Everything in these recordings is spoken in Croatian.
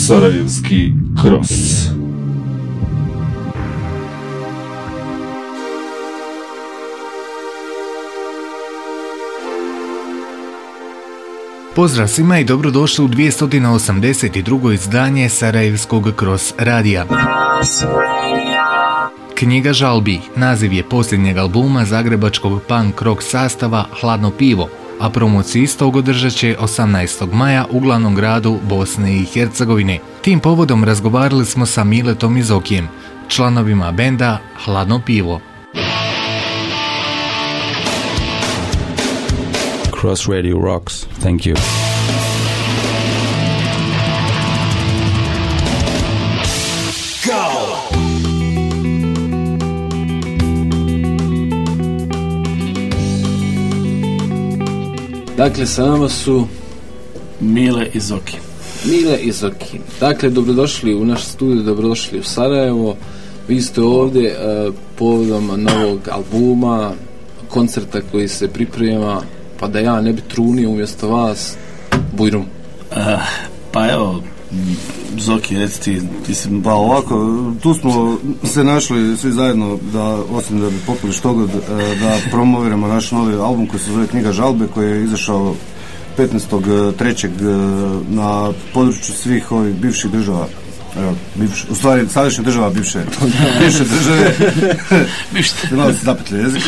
Sarajevski Cross. Pozdrav svima i dobrodošli u 282. izdanje Sarajevskog Cross radija. Knjiga žalbi naziv je posljednjeg albuma zagrebačkog punk rock sastava Hladno pivo, a promociju istog održat će 18. maja u glavnom gradu Bosne i Hercegovine. Tim povodom razgovarali smo sa Miletom i Zokijem, članovima benda Hladno pivo. Cross Radio rocks. Thank you. Go! Dakle, sa nama su Mile i Zoki. Dakle, dobrodošli u naš studij, dobrodošli u Sarajevo. Vi ste ovdje povodom novog albuma, koncerta koji se priprema, pa da ja ne bi trunio umjesto vas, Bujrum. Pa evo, Zoki, reci ti si... Pa ovako, tu smo se našli svi zajedno, da osim da bi popili štogod, da promoviramo naš novi album koji se zove Knjiga žalbe, koji je izašao 15.3. na području svih ovih bivših država. U stvari, sadašnja država bivše države. Malo se zapetli jezik.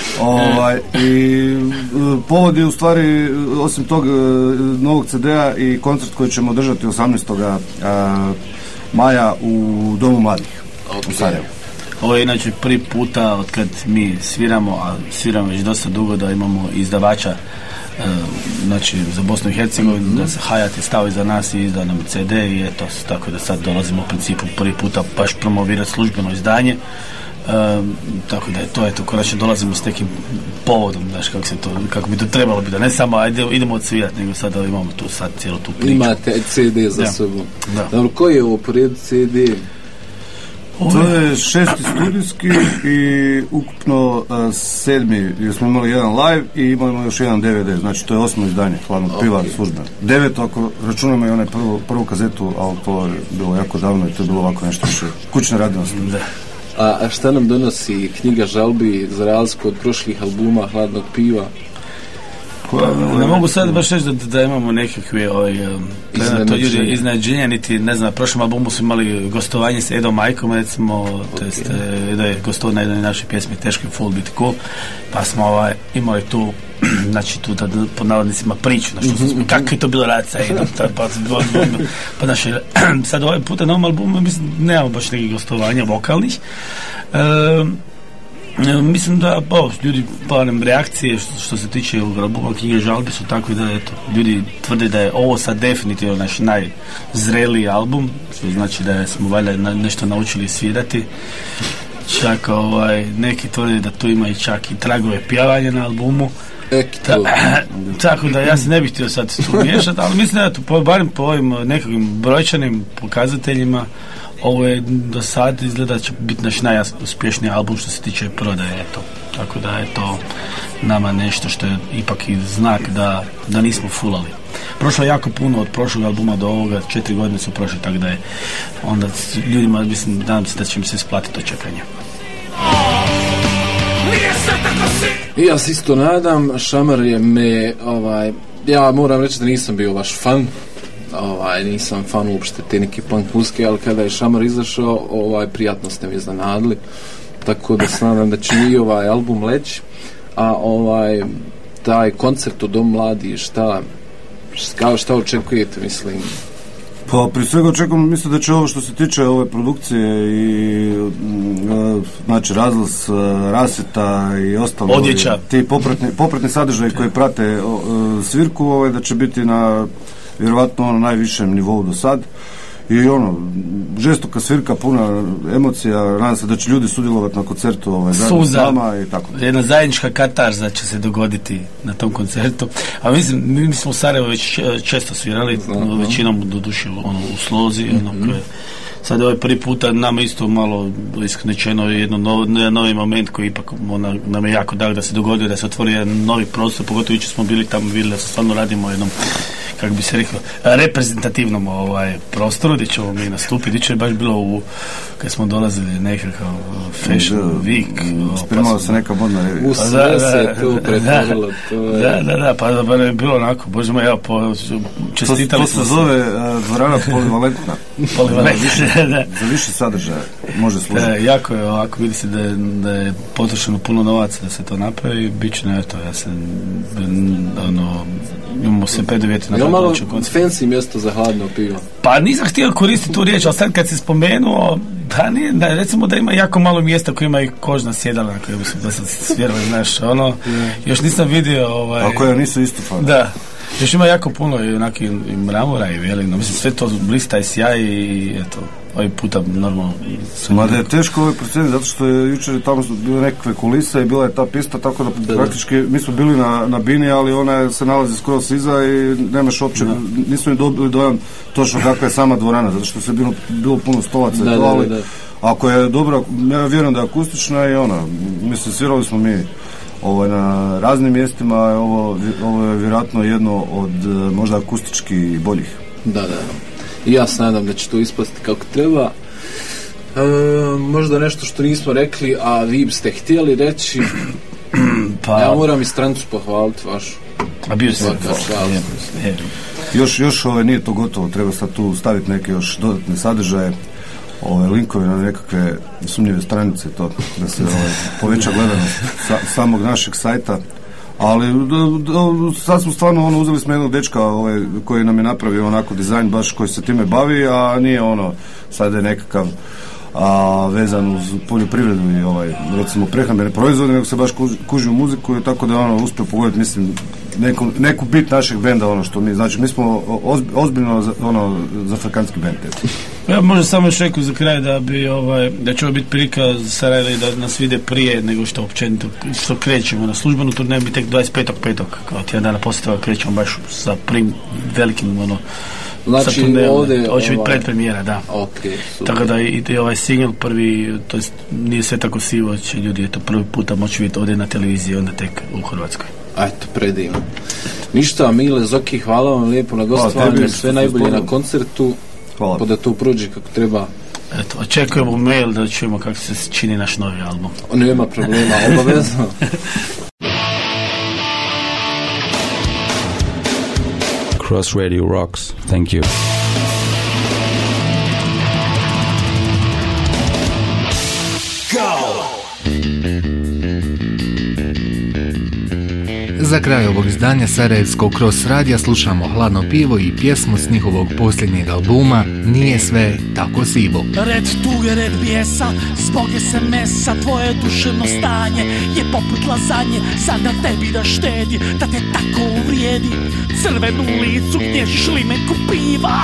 I povod je u stvari, osim tog novog CD-a, i koncert koji ćemo održati 18. maja u Domu mladih u Sarajevu. Ovo je inače prvi puta od kad mi sviramo, a sviramo već dosta dugo, da imamo izdavača znači za Bosnu i Hercegovinu, da se Hayat je stao iza nas i izda nam CD, i eto, tako da sad dolazimo u principu prvi puta baš promovirati službeno izdanje. Tako da je to, eto, konačno dolazimo s nekim povodom, znaš kako bi to trebalo biti, da ne samo idemo odsvirati, nego sad imamo tu sad cijelu tu priču. Imate CD za sobom. Dobro, koji je ovo po redu CD? To je 6. studijski i ukupno 7. jer smo imali jedan live i imamo još jedan DVD, znači to je 8. izdanje Hladnog piva službeno. 9. ako računamo i onaj prvu kazetu, ali to je bilo jako davno i to je bilo ovako nešto više kućne radinosti. A šta nam donosi Knjiga žalbi za razliku od prošlih albuma Hladnog piva? Ne mogu sad baš reći da imamo nekakve iznenađenja, niti ne znam, na prošlom albumu smo imali gostovanje s Edom Majkom, recimo, to jest Edo je gostovao na jednoj našoj pjesmi Teško je full biti cool, pa smo imali tu, znači tu da pod navodnicima priču, kako je to bilo raditi sa Edom, pa naše, sad ovaj puta na ovom albumu mislim nemamo baš nekih gostovanja vokalnih. Mislim da ljudi barem reakcije što se tiče ovog albuma Knjige žalbe su takve da eto, ljudi tvrde da je ovo sad definitivno naš najzreliji album, što znači da smo valjda nešto naučili svirati. Čak neki tvrde da tu ima i čak i tragove pjevanja na albumu. Tako da ja se ne bih htio sad tu miješati, ali mislim da barem po ovim nekakvim brojčanim pokazateljima ovo je do sad izgleda će biti naš najuspješniji album što se tiče prodaje, eto. Tako da je to nama nešto što je ipak i znak da nismo fulali. Prošlo je jako puno od prošlog albuma do ovoga, 4 godine su prošle, tako da je onda ljudima, mislim, nadam se da će mi se isplatiti to čekanje. I ja se isto nadam, Šamar je ja moram reći da nisam bio vaš fan, nisam fan uopšte te neke punk muzike, ali kada je Šamar izašao, prijatno ste mi iznenadili, tako da se nadam da će i ovaj album leći, a taj koncert u Dom mladi, šta očekujete, mislim? Pa prije svega očekujem, mislim da će ovo što se tiče ove produkcije i znači razglas, rasvjeta i ostalo, odjeća, ti popratni sadržaji koji prate svirku, da će biti na vjerovatno najvišem nivou do sad. I žestoka svirka, puna emocija, nadam se da će ljudi sudjelovati na koncertu zajedno s nama i tako. Jedna zajednička katarza će se dogoditi na tom koncertu. A mislim, mi smo u Sarajevo već često svirali, većinom doduše u slozi, sad je ovaj prvi puta nama isto malo isknečeno jedan novi moment koji ipak nam je jako drag da se dogodio, da se otvori jedan novi prostor, pogotovo jučer smo bili tamo, vidjeli da se stvarno radimo jednom, kako bi se rekao, reprezentativnom prostoru gdje ćemo mi nastupiti. Gdje će baš bilo kad smo dolazili nekakav fashion week. Spremala se neka modna revija. U sve se tu pretvorilo. Da, pa je bilo onako, bože moj, čestitali smo. To se zove dvorana polivalentna. Polivalentna, za više sadržaja može služiti. Jako je ovako, vidi se da je potrošeno puno novaca da se to napravi, bit će eto, ja sam imamo se preduvjeti na to. Malo fancy mjesto za hladno pivo. Pa nisam htio koristiti tu riječ, ali sad kad si spomenuo, recimo da ima jako malo mjesta koji ima i kožna sjedala na kojoj da sam svjerovao, znaš, još nisam vidio a koja nisu isto fan. Da. Još ima jako puno i onaki i mramora i velino. Mislim, sve to blista i sjaj i eto, ovaj puta normalno. Mada je teško procijeniti, zato što je jučer tamo bile nekakve kulise i bila je ta pista, tako da praktički mi smo bili na bini, ali ona se nalazi skroz iza i nemaš uopće, nismo ni dobili dojam točno kakva je sama dvorana, zato što se bilo puno stolaca i to, ali ako je dobra, ja vjerujem da je akustična i mislim, svirali smo mi na raznim mjestima, ovo je vjerojatno jedno od možda akustički boljih. Da. I ja se nadam da će to ispasti kako treba. Možda nešto što nismo rekli, a vi biste htjeli reći. Pa ja moram i strancu pohvaliti vašu. A bio se još nije to gotovo, treba sad tu staviti neke još dodatne sadržaje, linkovi na nekakve sumnjive stranice, to da se poveća gledanost samog našeg sajta. Ali sad smo stvarno uzeli smo jednog dečka koji nam je napravio onako dizajn baš koji se time bavi, a nije sad je nekakav vezan uz poljoprivredu i recimo prehrambene proizvode, nego se baš kuži u muziku i tako da uspio pogoditi, mislim, neku bit našeg benda, što mi, znači mi smo ozbiljno za afrikanski bend. Ja možda samo još rekao za kraj da će ovo biti prilika za Sarajevo da nas vide prije nego što općenito što krećemo na službenu turneju, bi tek 25.5. kao tjedan dana poslije toga krećemo baš sa velikim znači ovdje ovo će biti predpremijera, da. Okay, tako da i ovaj single prvi, to nije sve tako sivo, će ljudi prvi puta moći vidjeti ovdje na televiziji, onda tek u Hrvatskoj. Eto, predivno. Ništa, Mile, Zoki, hvala vam lijepo na gostovanju, sve najbolje na koncertu. Hvala. Pa da to prođe kako treba. Eto, očekujemo mail da čujemo kako se čini naš novi album. Nema problema, obavezno. Cross Radio rocks. Thank you. Za kraj ovog izdanja Sarajevskog Cross radija slušamo Hladno pivo i pjesmu s njihovog posljednjeg albuma Nije sve tako sivo. Red tuge, red bijesa, zbog SMS-a tvoje duševno stanje je poput lazanje, sada tebi da štedi, da te tako uvrijedi. Crvenu licu gnježiš limenku piva.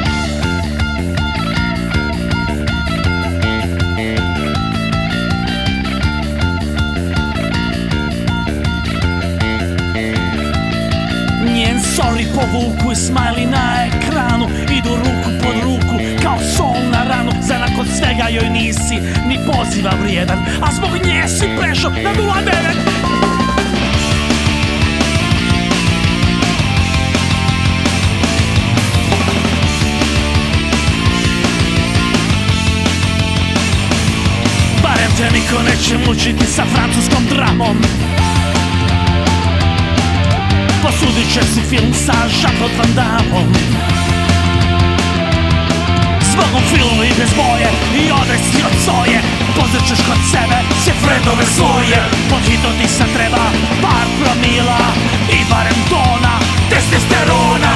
Sorry povuku i smiley na ekranu, idu ruku pod ruku kao sol na ranu. Za nakon svega joj nisi ni poziva vrijedan, a zbog nje si prešao na 09. Barem te niko neće mučiti sa francuskom dramom. Posudit će si film sa Jean-Claude Van Damme-om. Zbogom filmu i bez boje i odresti od soje. Pozrećeš kod sebe sve friendove svoje. Podhitnuti sam treba par promila i barem tona testosterona.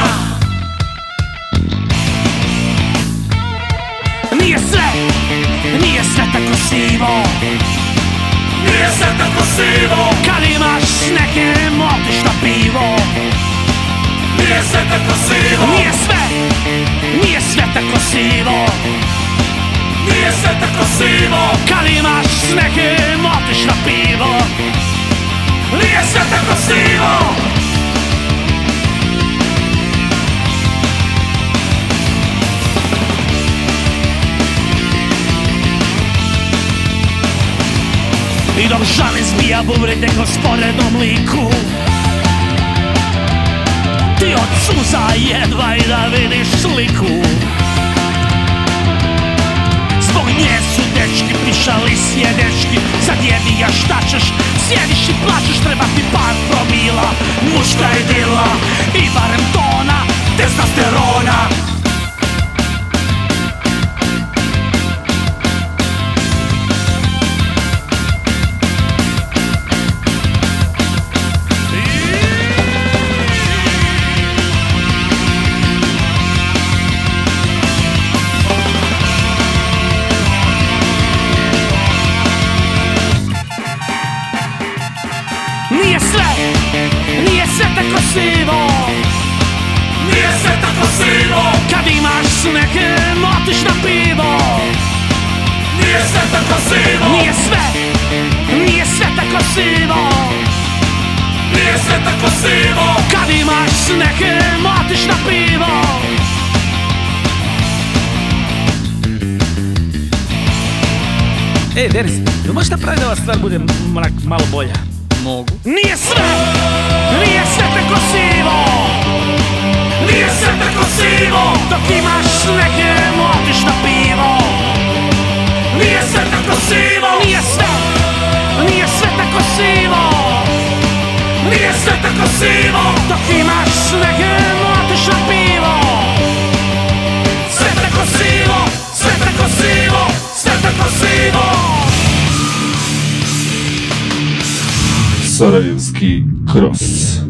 Nije sve tako sivo. Nije sve tako sivo. Kad imaš s nekim otiš na pivo. Nije sve tako sivo. Nije sve tako sivo. Nije sve tako sivo. Kad imaš s nekim otiš na pivo. Nije sve tako sivo. I dok žali zbija bubrite ko sporednom liku, ti od suza jedva i da vidiš sliku. Zbog nje su dečki pišali sjedečki. Sad jebi ga šta ćeš, sjediš i plačeš, treba ti par promila, muška idila i barem tona testosterona. Nije sve tako sivo, nije sve tako sivo. Kad imaš s nekim otiš na pivo, nije sve tako sivo. Nije sve tako sivo, nije sve tako sivo. Kad imaš s nekim otiš na pivo. Ej, Denis, jel možeš napraviti da ova stvar bude malo bolja? Mogu. Nije sve tako sivo, nije sve tako sivo. Dok imaš s nekim otiš na pivo, nije sve tako sivo. Nije sve tako sivo, nije sve tako sivo. Dok imaš s nekim otiš na pivo, sve tako sivo, sve tako sivo, sve tako sivo. Sarajevski Cross.